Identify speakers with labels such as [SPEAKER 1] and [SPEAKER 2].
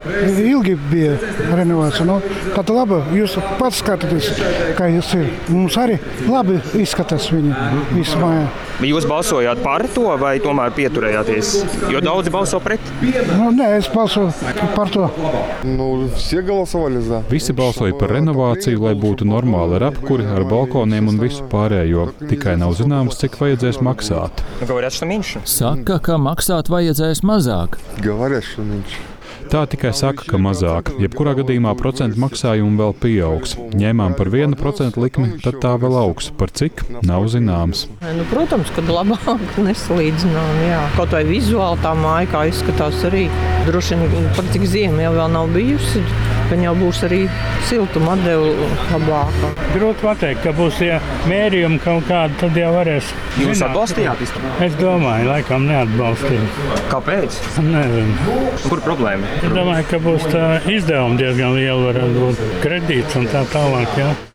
[SPEAKER 1] Ilgi bija renovācija. Nu, tad labi, jūs pats skatāties, kā jūs ir. Mums arī labi izskatās viņi visu mājā.
[SPEAKER 2] Jūs balsojāt par to vai tomēr pieturējāties? Jo daudzi balso pret.
[SPEAKER 1] Nu, nē, es balsoju par to.
[SPEAKER 3] Все голосовали за.
[SPEAKER 4] Visi balsoja par renovāciju, lai būtu normāli ar apkuri, ar balkoniem un visu pārējo. Tikai nav zināms, cik vajadzēs maksāt.
[SPEAKER 5] Saka, ka maksāt vajadzēs mazāk.
[SPEAKER 3] Говорят, что меньше.
[SPEAKER 4] Tā tikai saka, ka mazāk. Jebkurā gadījumā procentu maksājumi vēl pieaugs. Ņēmām par 1% likmi, tad tā vēl augs. Par cik? Nav zināms.
[SPEAKER 6] Protams, kad labāk nesalīdzinām. Jā. Kaut vai vizuāli tā māja, kā izskatās arī. Droši vien, par cik ziema jau vēl nav bijusi, gan jau būs arī siltuma atdeve labāka.
[SPEAKER 7] Grūti pateikt, ka būs mērījumi kaut kādi, tad jau varēs.
[SPEAKER 2] Jūs atbalstījāt?
[SPEAKER 7] Es domāju, laikam neatbalstīju.
[SPEAKER 2] Kāpēc?
[SPEAKER 7] Nezinu.
[SPEAKER 2] Kur problēma?
[SPEAKER 7] Es domāju, ka būs izdevumi diezgan lieli, varētu būt kredīts un tā tālāk. Jā.